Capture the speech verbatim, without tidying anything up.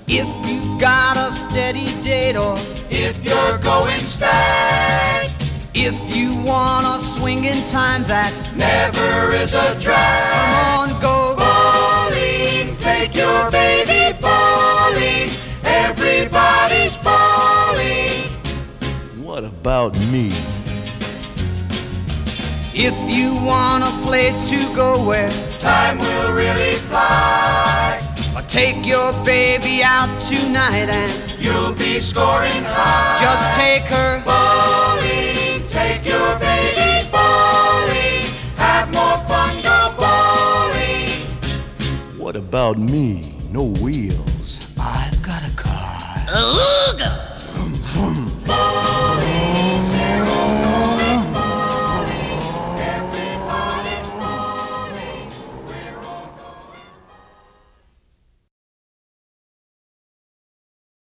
If you got a steady date or if you're going straight, if you want a swinging time that never is a drag. Come on, go bowling, take your baby bowling. Everybody's bowling. What about me? If you want a place to go where time will really fly, or take your baby out tonight and you'll be scoring high. Just take her bowling, take your baby bowling. Have more fun, go bowling. What about me? No wheel.